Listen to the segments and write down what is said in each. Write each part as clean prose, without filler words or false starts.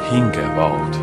hingevaod.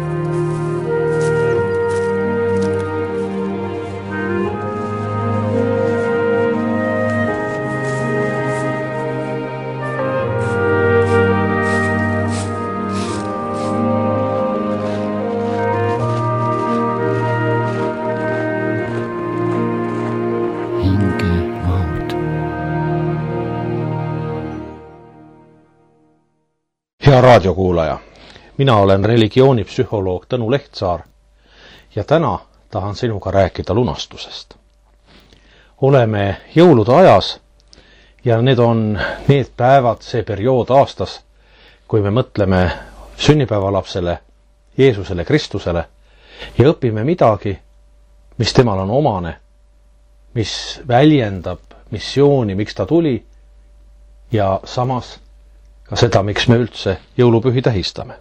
Hea raadiokuulaja, mina olen religioonipsühholoog Tõnu Lehtsaar ja täna tahan sinuga rääkida lunastusest. Oleme jõulude ajas ja need on need päevad, see periood aastas, kui me mõtleme sünnipäevalapsele, Jeesusele Kristusele ja õpime midagi, mis temal on omane, mis väljendab missiooni, miks ta tuli ja samas ka seda, miks me üldse jõulupühi tähistame.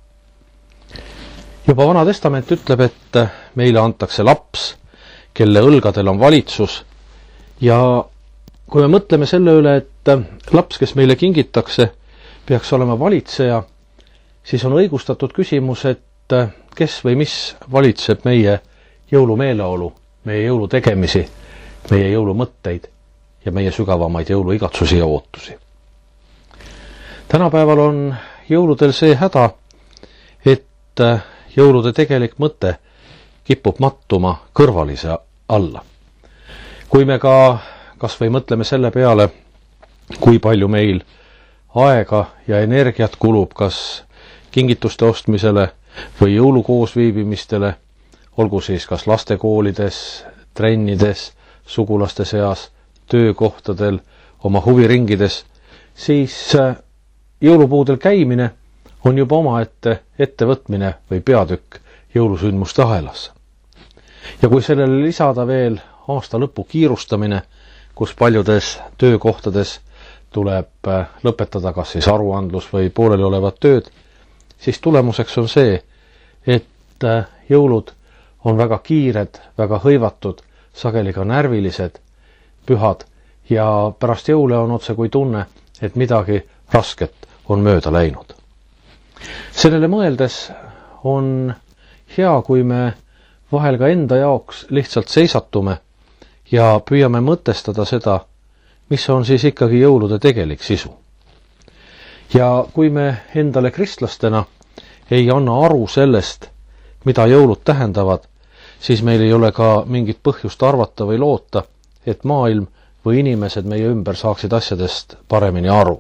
Juba Vana Testament ütleb, et meile antakse laps, kelle õlgadel on valitsus ja kui me mõtleme selle üle, et laps, kes meile kingitakse, peaks olema valitseja, siis on õigustatud küsimus, et kes või mis valitseb meie jõulumeeleolu, meie jõulutegemisi, meie jõulumõtteid ja meie sügavamaid jõuluigatsusi ja ootusi. Tänapäeval on jõuludel see häda, et jõulude tegelik mõte kipub mattuma kõrvalise alla. Kui me kas või mõtleme selle peale, kui palju meil aega ja energiat kulub kas kingituste ostmisele või jõulukoosviibimistele, olgu siis kas lastekoolides, trennides, sugulaste seas, töökohtadel, oma huviringides, siis jõulupuudel käimine on juba omaette ettevõtmine või peatükk jõulusündmuste ahelas. Ja kui sellele lisada veel aasta lõpu kiirustamine, kus paljudes töökohtades tuleb lõpetada kas siis aruandlus või pooleli olevad tööd, siis tulemuseks on see, et jõulud on väga kiired, väga hõivatud, sageli ka närvilised, pühad ja pärast jõule on otse kui tunne, et midagi rasket on mööda läinud. Sellele mõeldes on hea, kui me vahel ka enda jaoks lihtsalt seisatume ja püüame mõtestada seda, mis on siis ikkagi jõulude tegelik sisu. Ja kui me endale kristlastena ei anna aru sellest, mida jõulud tähendavad, siis meil ei ole ka mingit põhjust arvata või loota, et maailm või inimesed meie ümber saaksid asjadest paremini aru.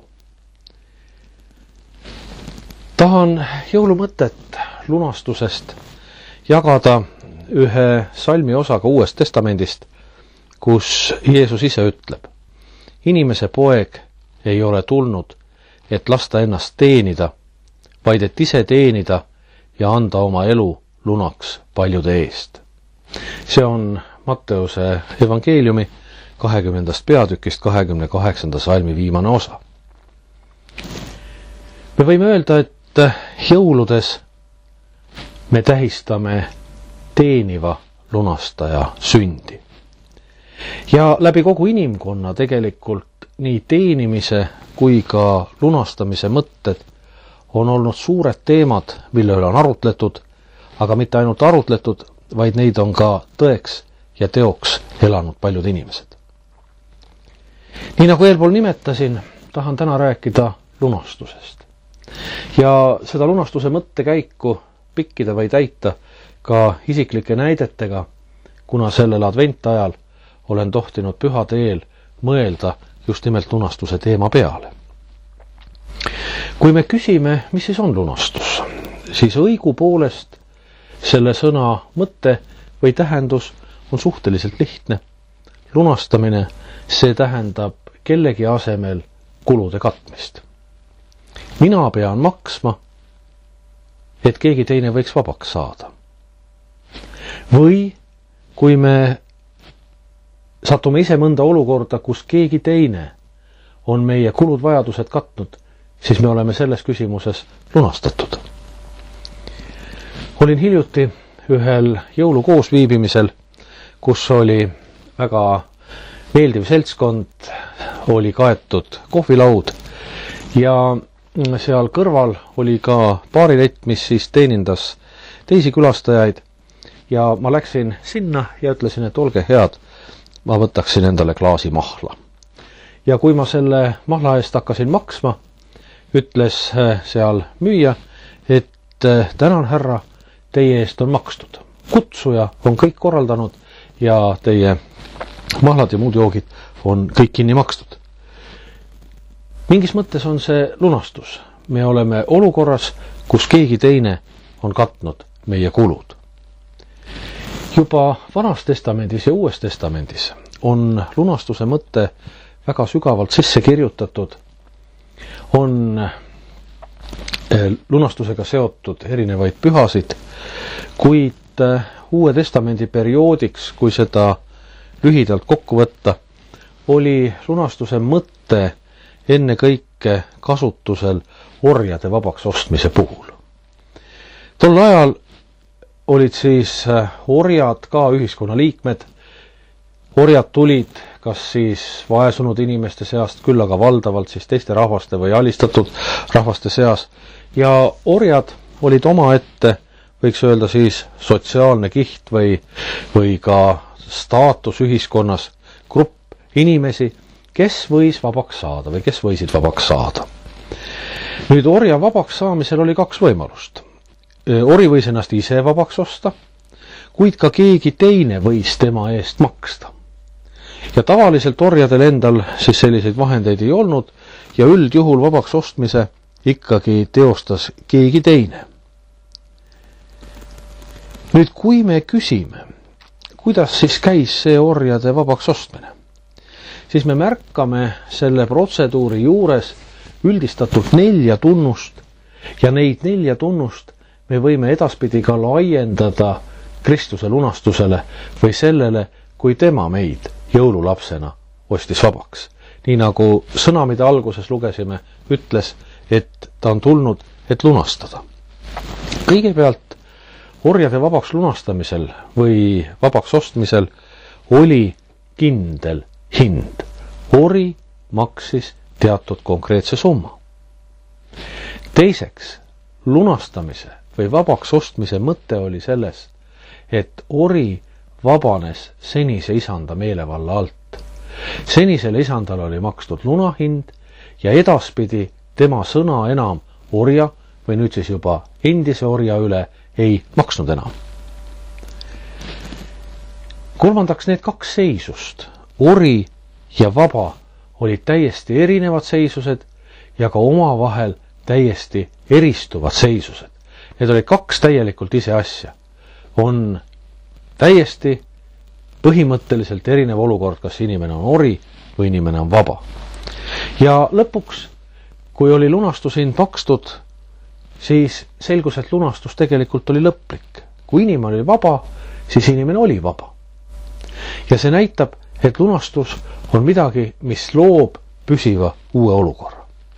Tahan jõulumõtet lunastusest jagada ühe salmi osaga Uuest Testamendist, kus Jeesus ise ütleb: inimese poeg ei ole tulnud, et lasta ennast teenida, vaid et ise teenida ja anda oma elu lunaks paljude eest. See on Matteuse evangeeliumi 20. peatükist 28. salmi viimane osa. Me võime öelda, et jõuludes me tähistame teeniva lunastaja sündi. Ja läbi kogu inimkonna tegelikult nii teenimise kui ka lunastamise mõtted on olnud suured teemad, mille üle on arutletud, aga mitte ainult arutletud, vaid neid on ka tõeks ja teoks elanud paljud inimesed. Nii nagu eelpool nimetasin, tahan täna rääkida lunastusest. Ja seda lunastuse mõttekäiku pikkida või täita ka isiklike näidetega, kuna sellel adventajal olen tohtinud pühade eel mõelda just nimelt lunastuse teema peale. Kui me küsime, mis siis on lunastus, siis õigupoolest selle sõna mõte või tähendus on suhteliselt lihtne. Lunastamine, see tähendab kellegi asemel kulude katmist. Mina pean maksma, et keegi teine võiks vabaks saada. Või kui me satume ise mõnda olukorda, kus keegi teine on meie kulud vajadused katnud, siis me oleme selles küsimuses lunastatud. Olin hiljuti ühel jõulukoosviibimisel, kus oli väga meeldiv seltskond, oli kaetud kohvilaud ja seal kõrval oli ka baarilett, mis siis teenindas teisi külastajaid ja ma läksin sinna ja ütlesin, et olge head, ma võtaksin endale klaasi mahla. Ja kui ma selle mahla eest hakkasin maksma, ütles seal müüja, et tänan härra, teie eest on makstud. Kutsuja on kõik korraldanud ja teie mahlad ja muud joogid on kõik kinni makstud. Mingis mõttes on see lunastus. Me oleme olukorras, kus keegi teine on katnud meie kulud. Juba Vanas testamendis ja Uues testamendis on lunastuse mõte väga sügavalt sisse kirjutatud. On lunastusega seotud erinevaid pühasid, kuid Uue testamendi perioodiks, kui seda lühidalt kokku võtta, oli lunastuse mõte enne kõike kasutusel orjade vabaks ostmise puhul. Tol ajal olid siis orjad ka ühiskonna liikmed. Orjad tulid kas siis vaesunud inimeste seast, küll aga valdavalt siis teiste rahvaste või alistatud rahvaste seas. Ja orjad olid omaette, võiks öelda siis sotsiaalne kiht või ka staatus ühiskonnas, grupp inimesi, kes võis vabaks saada või kes võisid vabaks saada. Nüüd orja vabaks saamisel oli kaks võimalust. Ori võis ennast ise vabaks osta, kuid ka keegi teine võis tema eest maksta. Ja tavaliselt orjadel endal siis selliseid vahendeid ei olnud ja üldjuhul vabaks ostmise ikkagi teostas keegi teine. Nüüd, kui me küsime, kuidas siis käis see orjade vabaks ostmine, siis me märkame selle protseduuri juures üldistatult 4 tunnust ja neid 4 tunnust me võime edaspidi ka laiendada Kristuse lunastusele või sellele, kui tema meid jõululapsena ostis vabaks. Nii nagu sõna, mida alguses lugesime, ütles, et ta on tulnud, et lunastada. Kõigepealt orjade vabaks lunastamisel või vabaks ostmisel oli kindel hind. Ori maksis teatud konkreetse summa. Teiseks, lunastamise või vabaks ostmise mõte oli selles, et ori vabanes senise isanda meelevalla alt. Senisele isandale oli makstud lunahind ja edaspidi tema sõna enam orja või nüüd siis juba endise orja üle ei maksnud enam. Kolmandaks, need 2 seisust, ori ja vaba, olid täiesti erinevad seisused ja ka omavahel täiesti eristuvad seisused. Need olid 2 täielikult ise asja. On täiesti põhimõtteliselt erinev olukord, kas inimene on ori või inimene on vaba. Ja lõpuks, kui oli lunastushind makstud, siis selgus, et lunastus tegelikult oli lõplik. Kui inimene oli vaba, siis inimene oli vaba. Ja see näitab, et lunastus on midagi, mis loob püsiva uue olukorra.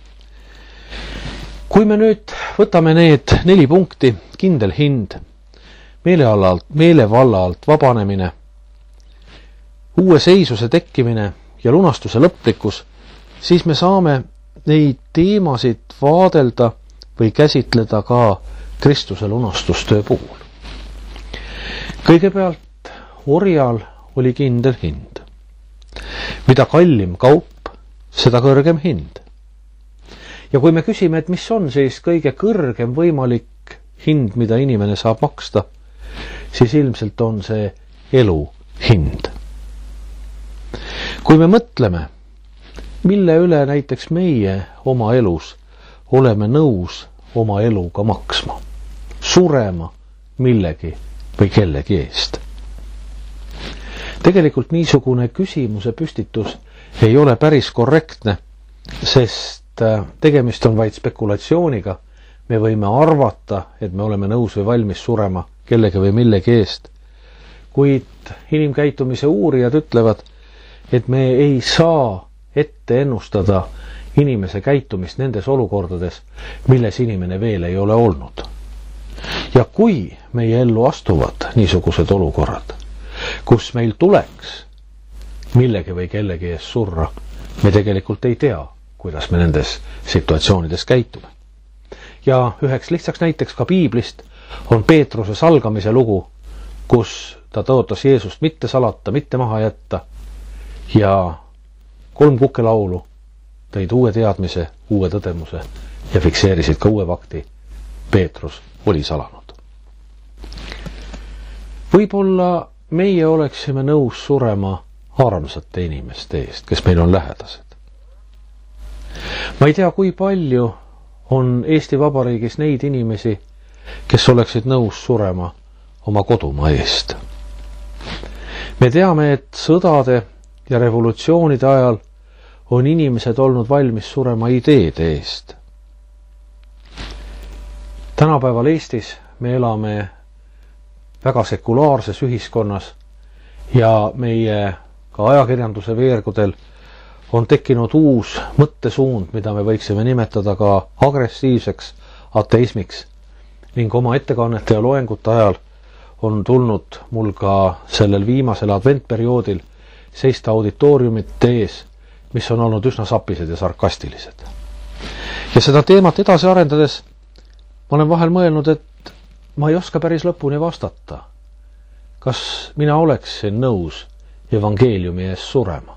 Kui me nüüd võtame need 4 punkti, kindel hind, meelevalla alt vabanemine, uue seisuse tekkimine ja lunastuse lõplikkus, siis me saame neid teemasid vaadelda või käsitleda ka Kristuse lunastustöö puhul. Kõigepealt orjal oli kindel hind. Mida kallim kaup, seda kõrgem hind. Ja kui me küsime, et mis on siis kõige kõrgem võimalik hind, mida inimene saab maksta, siis ilmselt on see elu hind. Kui me mõtleme, mille üle näiteks meie oma elus oleme nõus oma eluga maksma, surema millegi või kellegi eest. Tegelikult niisugune küsimuse püstitus ei ole päris korrektne, sest tegemist on vaid spekulatsiooniga. Me võime arvata, et me oleme nõus või valmis surema kellegi või millegi eest. Kuid inimkäitumise uurijad ütlevad, et me ei saa ette ennustada inimese käitumist nendes olukordades, milles inimene veel ei ole olnud. Ja kui meie ellu astuvad niisugused olukorrad, kus meil tuleks millegi või kellegi ees surra, me tegelikult ei tea, kuidas me nendes situatsioonides käitume. Ja üheks lihtsaks näiteks ka piiblist on Peetruse salgamise lugu, kus ta tõotas Jeesust mitte salata, mitte maha jätta ja 3 kukelaulu tõid uue teadmise, uue tõdemuse ja fikseerisid ka uue fakti. Peetrus oli salanud. Võib-olla meie oleksime nõus surema armsate inimeste eest, kes meil on lähedased. Ma ei tea, kui palju on Eesti Vabariigis neid inimesi, kes oleksid nõus surema oma kodumaa eest. Me teame, et sõdade ja revolutsioonide ajal on inimesed olnud valmis surema ideede eest. Tänapäeval Eestis me elame väga sekulaarses ühiskonnas ja meie ka ajakirjanduse veergudel on tekkinud uus mõttesuund, mida me võiksime nimetada ka agressiivseks ateismiks. Ning oma ettekannete ja loengute ajal on tulnud mul ka sellel viimasel adventperioodil seista auditooriumite ees, mis on olnud üsna sapised ja sarkastilised. Ja seda teemat edasi arendades ma olen vahel mõelnud, et ma ei oska päris lõpuni vastata, kas mina oleksin nõus evangeeliumi ees surema.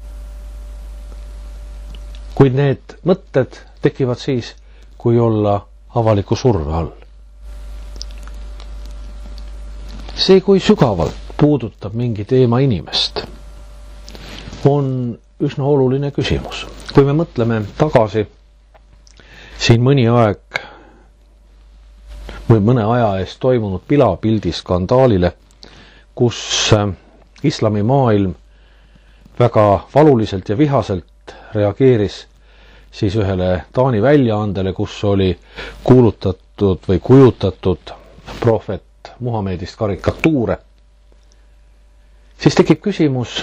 Kuid need mõtted tekivad siis, kui olla avaliku surve all. See, kui sügavalt puudutab mingi teema inimest, on üsna oluline küsimus. Kui me mõtleme tagasi siin mõne aja eest toimunud pilapildi skandaalile, kus islamimaailm väga valuliselt ja vihaselt reageeris siis ühele Taani väljaandele, kus oli kuulutatud või kujutatud prohvet Muhamedist karikatuure, siis tekib küsimus,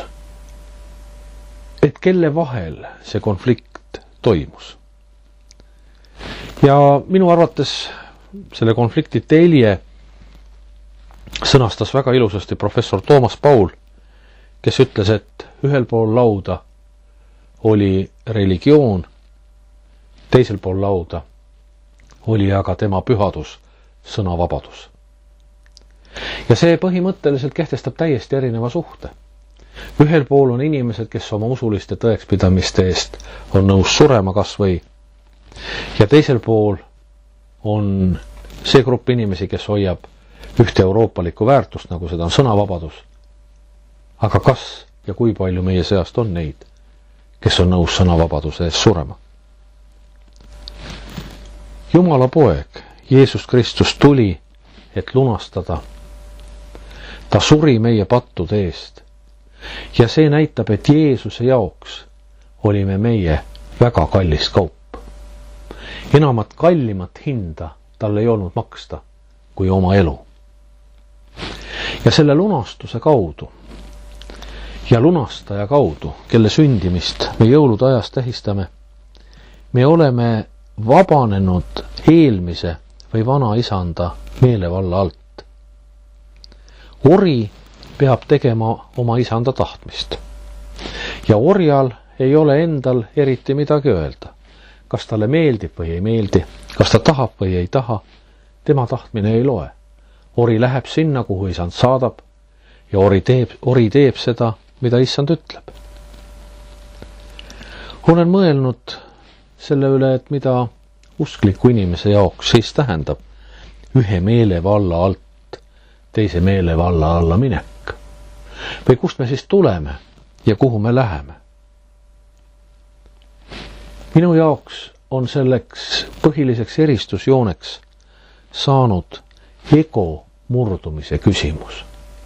et kelle vahel see konflikt toimus. Ja minu arvates selle konflikti telje sõnastas väga ilusasti professor Toomas Paul, kes ütles, et ühel pool lauda oli religioon, teisel pool lauda oli aga tema pühadus, sõnavabadus. Ja see põhimõtteliselt kehtestab täiesti erineva suhte. Ühel pool on inimesed, kes oma usuliste tõekspidamiste eest on nõus surema kas või, ja teisel pool on see grupp inimesi, kes hoiab ühte euroopalikku väärtust, nagu seda on sõnavabadus. Aga kas ja kui palju meie seast on neid, kes on nõus sõnavabaduse eest surema? Jumala poeg, Jeesus Kristus tuli, et lunastada. Ta suri meie pattude eest. Ja see näitab, et Jeesuse jaoks olime meie väga kallis kaup. Enamat kallimat hinda tal ei olnud maksta kui oma elu. Ja selle lunastuse kaudu ja lunastaja kaudu, kelle sündimist me jõulude ajas tähistame, me oleme vabanenud eelmise või vana isanda meelevalla alt. Ori peab tegema oma isanda tahtmist. Ja orjal ei ole endal eriti midagi öelda. Kas talle meeldib või ei meeldi, kas ta tahab või ei taha, tema tahtmine ei loe. Ori läheb sinna, kuhu isand saadab, ja ori teeb seda, mida isand ütleb. Olen mõelnud selle üle, et mida uskliku inimese jaoks siis tähendab ühe meelevalla alt teise meelevalla alla minek. Või kust me siis tuleme ja kuhu me läheme? Minu jaoks on selleks põhiliseks eristusjooneks saanud ego murdumise küsimus.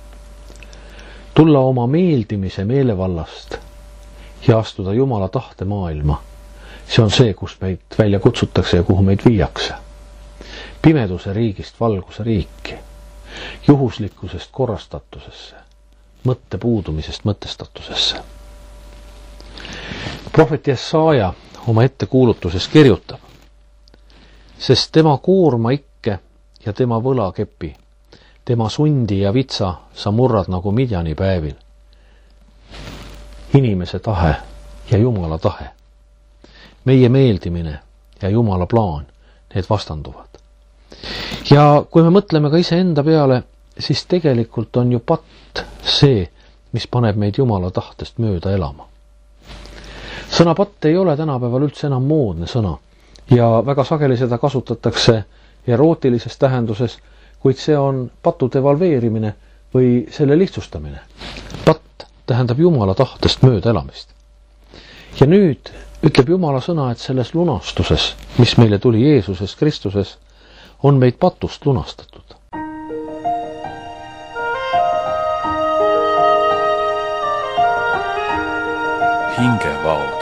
Tulla oma meeldimise meelevallast ja astuda Jumala tahte maailma. See on see, kust meid välja kutsutakse ja kuhu meid viiakse. Pimeduse riigist valguse riiki. Juhuslikkusest korrastatusesse. Mõtte puudumisest mõtestatusesse. Prohvet Jesaja oma ettekuulutuses kirjutab, sest tema koorma ikke ja tema võlakepi, tema sundi ja vitsa sa murrad nagu Midjani päevil. Inimese tahe ja Jumala tahe. meie meeldimine ja Jumala plaan, need vastanduvad. Ja kui me mõtleme ka iseenda peale, siis tegelikult on ju patt see, mis paneb meid Jumala tahtest mööda elama. Sõna patt ei ole tänapäeval üldse enam moodne sõna ja väga sageli seda kasutatakse erootilises tähenduses, kuid see on patu devalveerimine või selle lihtsustamine. Patt tähendab Jumala tahtest mööda elamist. Ja nüüd ütleb Jumala sõna, et selles lunastuses, mis meile tuli Jeesuses Kristuses, on meid patust lunastatud. Hingevaod.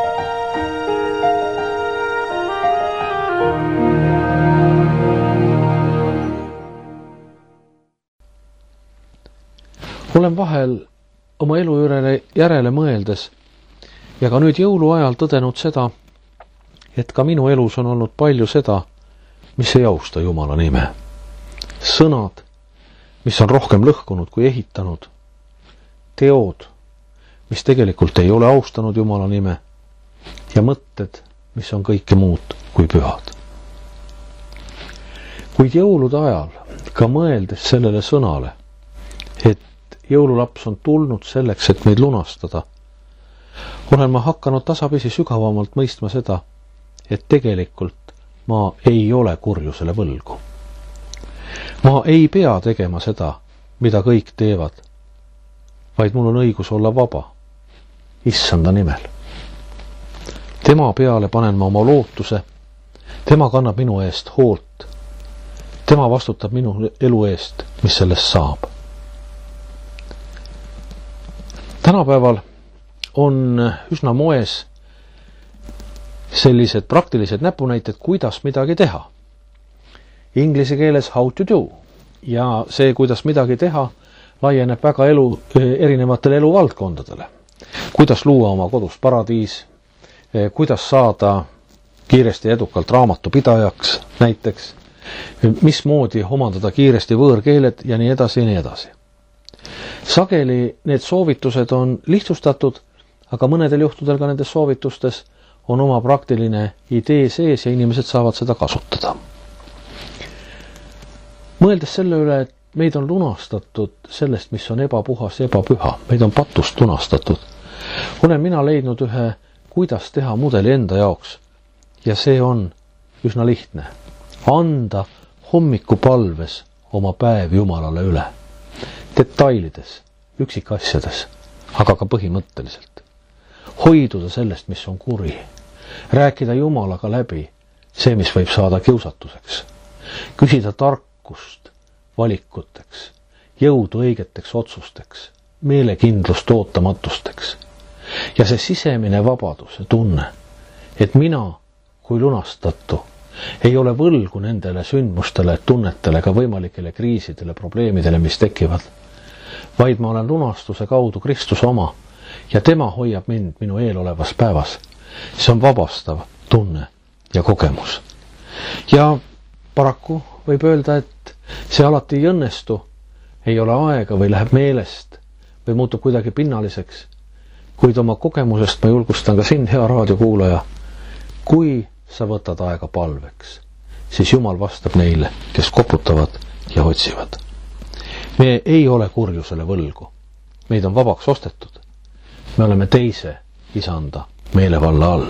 Olen vahel oma elu järele mõeldes ja ka nüüd jõuluajal tõdenud seda, et ka minu elus on olnud palju seda, mis ei austa Jumala nime. Sõnad, mis on rohkem lõhkunud kui ehitanud. Teod, mis tegelikult ei ole austanud Jumala nime. Ja mõtted, mis on kõike muud kui pühad. Kuid jõulude ajal, ka mõeldes sellele sõnale, et jõululaps on tulnud selleks, et meid lunastada, olen ma hakanud tasapisi sügavamalt mõistma seda, et tegelikult ma ei ole kurjusele võlgu. Ma ei pea tegema seda, mida kõik teevad, vaid mul on õigus olla vaba, Issanda nimel. Tema peale panen ma oma lootuse, tema kannab minu eest hoolt, tema vastutab minu elu eest, mis sellest saab. Tänapäeval on üsna moes sellised praktilised näpunäited, kuidas midagi teha. Inglise keeles how to do. Ja see, kuidas midagi teha, laieneb väga erinevatele eluvaldkondadele. Kuidas luua oma kodus paradiis, kuidas saada kiiresti ja edukalt raamatupidajaks näiteks, mismoodi omandada kiiresti võõrkeeled ja nii edasi ja nii edasi. Sageli need soovitused on lihtsustatud, aga mõnedel juhtudel ka nendes soovitustes on oma praktiline idee sees ja inimesed saavad seda kasutada. Mõeldes selle üle, et meid on lunastatud sellest, mis on ebapuhas ja ebapüha, meid on patust lunastatud, olen mina leidnud ühe, kuidas teha mudeli enda jaoks. Ja see on üsna lihtne. Anda hommikupalves oma päev Jumalale üle. Detailides, üksikasjades, aga ka põhimõtteliselt. Hoiduda sellest, mis on kuri. Rääkida Jumalaga läbi see, mis võib saada kiusatuseks. Küsida tarkust valikuteks, jõudu õigeteks otsusteks, meelekindlust ootamatusteks. Ja see sisemine vabadus ja tunne, et mina kui lunastatu ei ole võlgu nendele sündmustele, tunnetele, ka võimalikele kriisidele, probleemidele, mis tekivad, vaid ma olen lunastuse kaudu Kristuse oma ja tema hoiab mind minu eelolevas päevas. See on vabastav tunne ja kogemus. Ja paraku võib öelda, et see alati ei õnnestu, ei ole aega või läheb meelest või muutub kuidagi pinnaliseks, kuid oma kogemusest ma julgustan ka sind, hea raadiokuulaja, kui sa võtad aega palveks, siis Jumal vastab neile, kes koputavad ja otsivad. Me ei ole kurjusele võlgu. Meid on vabaks ostetud. Me oleme teise Isanda meelevalla all.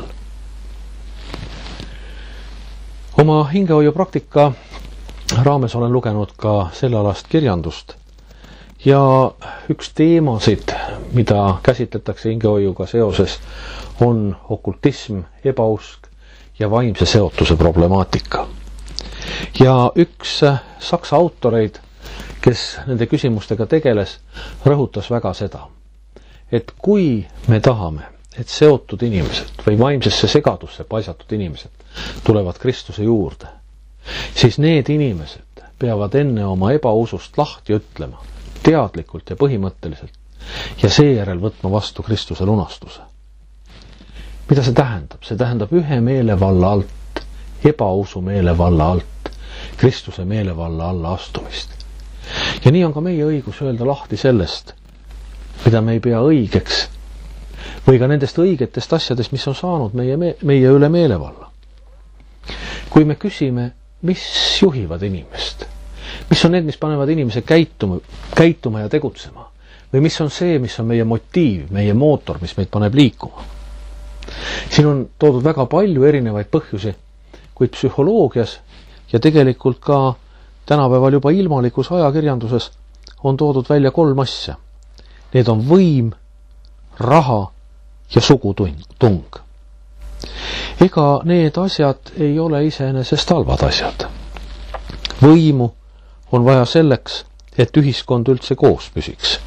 Oma hingehoiu praktika raames olen lugenud ka sellealast kirjandust ja üks teemasid, mida käsitletakse hingehoiuga seoses, on okultism, ebausk ja vaimse seotuse problemaatika. Ja üks saksa autoreid, kes nende küsimustega tegeles, rõhutas väga seda, et kui me tahame, et seotud inimesed või vaimsesse segadusse paisatud inimesed tulevad Kristuse juurde, siis need inimesed peavad enne oma ebausust lahti ütlema, teadlikult ja põhimõtteliselt, ja seejärel võtma vastu Kristuse lunastuse. Mida see tähendab? See tähendab ühe meelevalla alt, ebausu meelevalla alt, Kristuse meelevalla alla astumist. Ja nii on ka meie õigus öelda lahti sellest, mida me ei pea õigeks või ka nendest õigetest asjadest, mis on saanud meie üle meelevalla. Kui me küsime, mis juhivad inimest, mis on need, mis panevad inimese käituma ja tegutsema, või mis on see, mis on meie motiiv, meie mootor, mis meid paneb liikuma. Siin on toodud väga palju erinevaid põhjusi, kuid psühholoogias ja tegelikult ka tänapäeval juba ilmalikus ajakirjanduses on toodud välja 3 asja. Need on võim, raha ja sugutung. Ega need asjad ei ole iseenesest halvad asjad. Võimu on vaja selleks, et ühiskond üldse koos püsiks.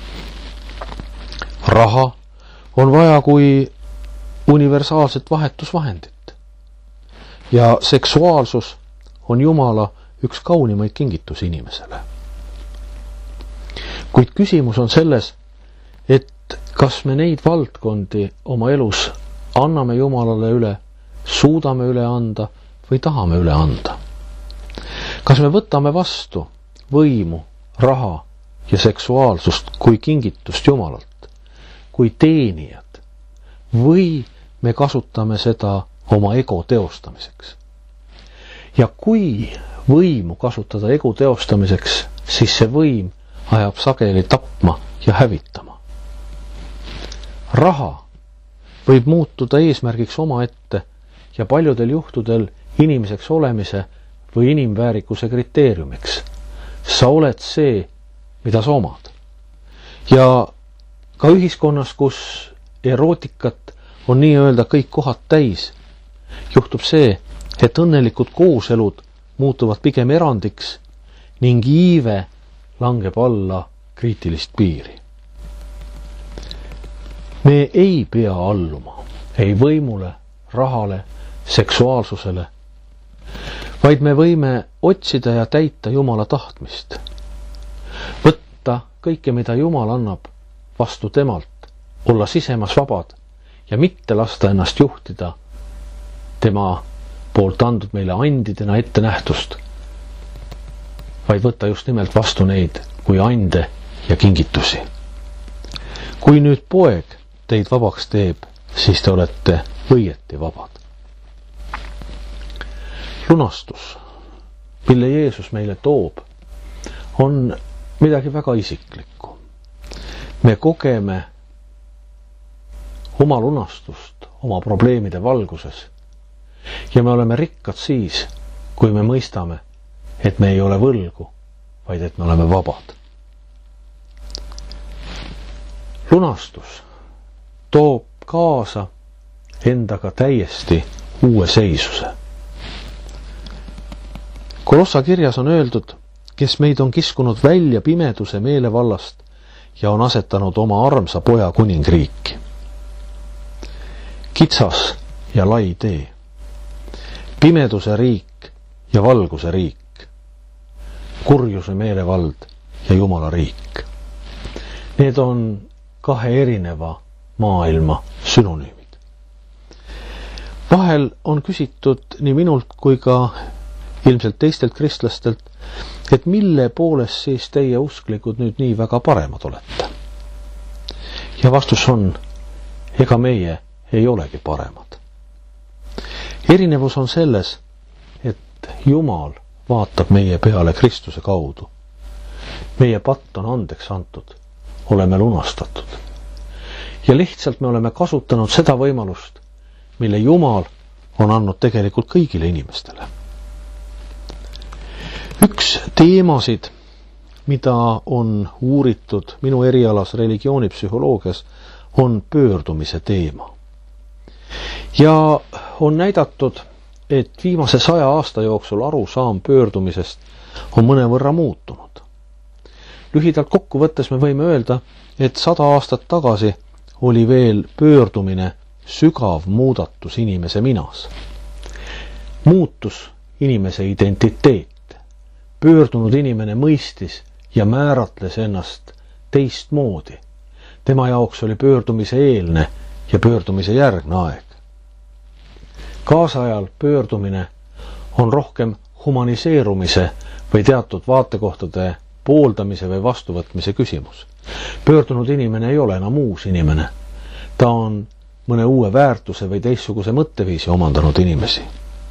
Raha on vaja kui universaalset vahetusvahendit. Ja seksuaalsus on Jumala üks kaunimaid kingitusi inimesele. Kuid küsimus on selles, et kas me neid valdkondi oma elus anname Jumalale üle, suudame üle anda või tahame üle anda. Kas me võtame vastu võimu, raha ja seksuaalsust kui kingitust Jumalalt, kui teenijad, või me kasutame seda oma ego teostamiseks. Ja kui võimu kasutada ego teostamiseks, siis see võim ajab sageli tapma ja hävitama. Raha võib muutuda eesmärgiks omaette ja paljudel juhtudel inimeseks olemise või inimväärikuse kriteeriumiks. Sa oled see, mida sa omad. Ja ka ühiskonnas, kus erootikat on nii-öelda kõik kohad täis, juhtub see, et õnnelikud kooselud muutuvad pigem erandiks ning iive langeb alla kriitilist piiri. Me ei pea alluma ei võimule, rahale, seksuaalsusele, vaid me võime otsida ja täita Jumala tahtmist. Võtta kõike, mida Jumal annab vastu temalt, olla sisemas vabad ja mitte lasta ennast juhtida tema poolt andnud meile andidena ettenähtust, vaid võtta just nimelt vastu neid kui ande ja kingitusi. Kui nüüd poeg teid vabaks teeb, siis te olete õieti vabad. Lunastus, mille Jeesus meile toob, on midagi väga isiklikku. Me kogeme oma lunastust oma probleemide valguses ja me oleme rikkad siis, kui me mõistame, et me ei ole võlgu, vaid et me oleme vabad. Lunastus toob kaasa endaga täiesti uue seisuse. Kolossa kirjas on öeldud, kes meid on kiskunud välja pimeduse meelevallast ja on asetanud oma armsa poja kuningriiki. Kitsas ja lai tee. Pimeduse riik ja valguse riik. Kurjuse meelevald ja Jumala riik. Need on kahe erineva maailma sünonüümid. Vahel on küsitud nii minult kui ka ilmselt teistelt kristlastelt, et mille poolest siis teie usklikud nüüd nii väga paremad olete. Ja vastus on, ega meie ei olegi paremad. Erinevus on selles, et Jumal vaatab meie peale Kristuse kaudu. Meie patt on andeks antud, oleme lunastatud. Ja lihtsalt me oleme kasutanud seda võimalust, mille Jumal on andnud tegelikult kõigile inimestele. Üks teemasid, mida on uuritud minu erialas religioonipsühholoogias, on pöördumise teema. Ja on näidatud, et viimase 100 aasta jooksul arusaam pöördumisest on mõnevõrra muutunud. Lühidalt kokku võttes me võime öelda, et 100 aastat tagasi oli veel pöördumine sügav muudatus inimese minas. Muutus inimese identiteet. Pöördunud inimene mõistis ja määratles ennast teistmoodi. Tema jaoks oli pöördumise eelne ja pöördumise järgne aeg. Kaasajal pöördumine on rohkem humaniseerumise või teatud vaatekohtade pooldamise või vastuvõtmise küsimus. Pöördunud inimene ei ole enam uus inimene. Ta on mõne uue väärtuse või teistsuguse mõtteviisi omandanud inimesi.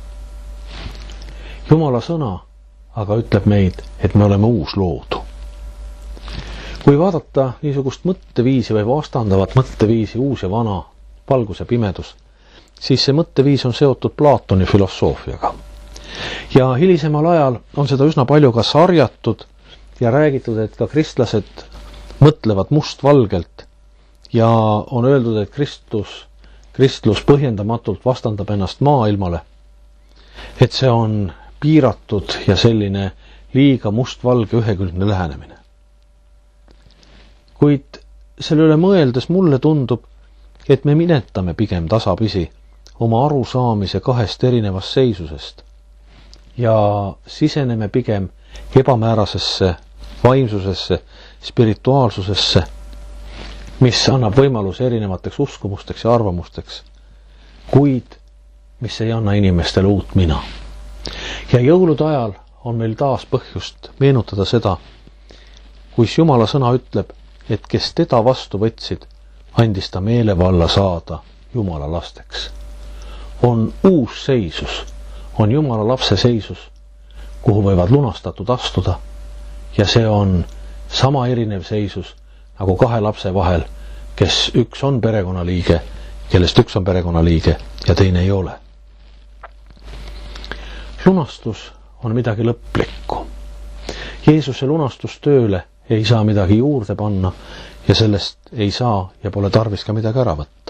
Jumala sõna aga ütleb meid, et me oleme uus loodu. Kui vaadata niisugust mõtteviisi või vastandavat mõtteviisi, uus ja vana, valgus ja pimedus, siis see mõtteviis on seotud Platoni filosoofiaga. Ja hilisemal ajal on seda üsna palju ka sarjatud ja räägitud, et ka kristlased mõtlevad mustvalgelt ja on öeldud, et kristlus põhjendamatult vastandab ennast maailmale, et see on piiratud ja selline liiga mustvalge ühekülgne lähenemine. Kuid selle üle mõeldes mulle tundub, et me minetame pigem tasapisi oma arusaamise kahest erinevast seisusest ja siseneme pigem ebamäärasesse vaimsusesse, spirituaalsusesse, mis annab võimaluse erinevateks uskumusteks ja arvamusteks, kuid mis ei anna inimestele uut mina. Ja jõulude ajal on meil taas põhjust meenutada seda, kus Jumala sõna ütleb, et kes teda vastu võtsid, andis ta meelevalla saada Jumala lasteks. On uus seisus, on Jumala lapse seisus, kuhu võivad lunastatud astuda, ja see on sama erinev seisus nagu kahe lapse vahel, kes üks on perekonnaliige, kellest üks on perekonnaliige ja teine ei ole. Lunastus on midagi lõplikku. Jeesuse lunastustööle ei saa midagi juurde panna ja sellest ei saa ja pole tarvis ka midagi ära võtta.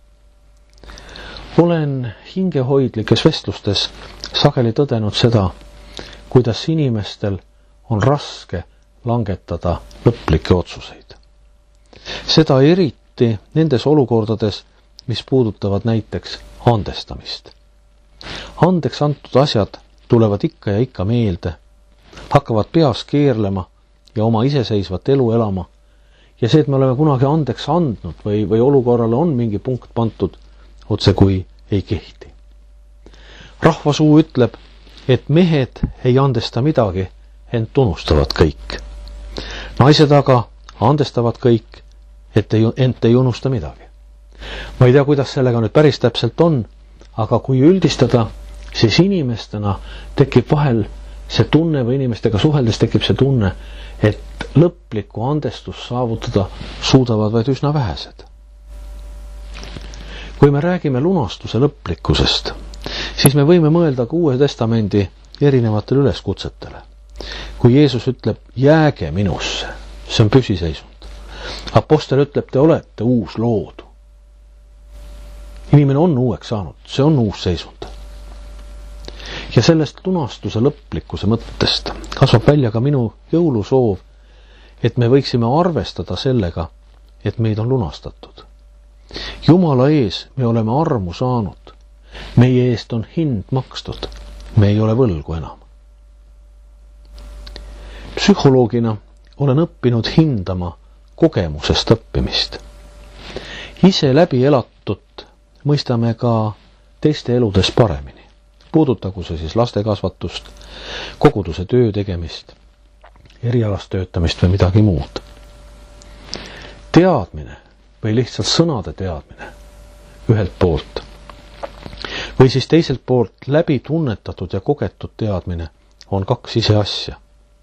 Olen hingehoidlikes vestlustes sageli tõdenud seda, kuidas inimestel on raske langetada lõplikke otsuseid. Seda eriti nendes olukordades, mis puudutavad näiteks andestamist. Andeks antud asjad tulevad ikka ja ikka meelde, hakkavad peas keerlema ja oma iseseisvat elu elama. Ja see, et me oleme kunagi andeks andnud või olukorrale on mingi punkt pantud, otse kui ei kehti. Rahvasuu ütleb, et mehed ei andesta midagi, ent unustavad kõik. Naised aga andestavad kõik, ent ei unusta midagi. Ma ei tea, kuidas sellega nüüd päris täpselt on, aga kui üldistada, siis inimestena tekib vahel see tunne või inimestega suheldes tekib see tunne, et lõplikku andestust saavutada suudavad vaid üsna vähesed. Kui me räägime lunastuse lõplikkusest, siis me võime mõelda ka Uue Testamendi erinevatele üleskutsetele. Kui Jeesus ütleb, jääge minusse, see on püsiseisund. Apostel ütleb, te olete uus loodu. Inimene on uueks saanud, see on uus seisund. Ja sellest lunastuse lõplikkuse mõttest kasvab välja ka minu jõulusoov, et me võiksime arvestada sellega, et meid on lunastatud. Jumala ees me oleme armu saanud, meie eest on hind makstud, me ei ole võlgu enam. Psühholoogina olen õppinud hindama kogemusest õppimist. Ise läbi elatut mõistame ka teiste eludes paremini. Puudutagu see siis lastekasvatust, koguduse töö tegemist, erialast töötamist või midagi muud. Teadmine või lihtsalt sõnade teadmine ühelt poolt või siis teiselt poolt läbi tunnetatud ja kogetud teadmine on kaks ise asja.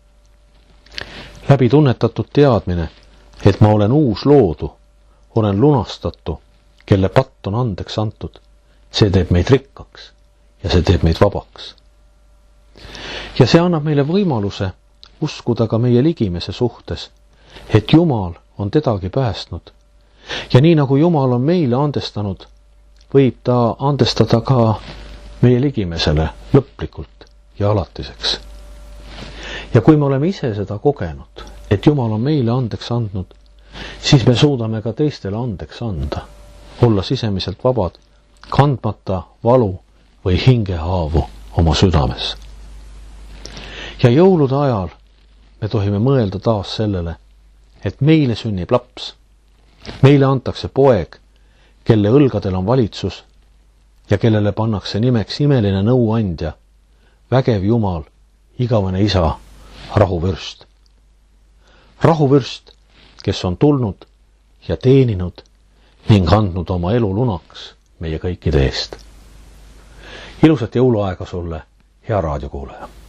Läbi tunnetatud teadmine, et ma olen uus loodu, olen lunastatu, kelle patt on andeks antud, see teeb meid rikkaks ja see teeb meid vabaks. Ja see annab meile võimaluse uskuda ka meie ligimese suhtes, et Jumal on tedagi päästnud. Ja nii nagu Jumal on meile andestanud, võib ta andestada ka meie ligimesele lõplikult ja alatiseks. Ja kui me oleme ise seda kogenud, et Jumal on meile andeks andnud, siis me suudame ka teistele andeks anda, olla sisemiselt vabad, kandmata valu või hingehaavu oma südames. Ja jõulude ajal me tohime mõelda taas sellele, et meile sünnib laps. Meile antakse poeg, kelle õlgadel on valitsus ja kellele pannakse nimeks imeline nõuandja, vägev Jumal, igavene isa, rahuvürst. Rahuvürst, kes on tulnud ja teeninud ning andnud oma elu lunaks meie kõikide eest. Ilusat jõuluaega sulle, hea raadiokuulaja!